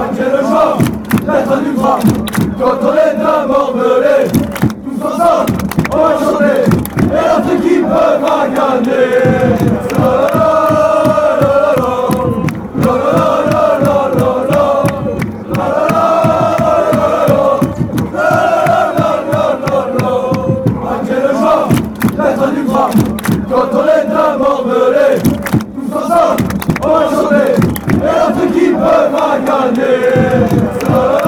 J'ai le choix d'être du drame quand on est un mordelé. Tous ensemble, on va chanter et notre équipe va gagner. J'ai le choix d'être du drame quand on est un mordelé. Tous ensemble, on va chanter et notre équipe va gagner.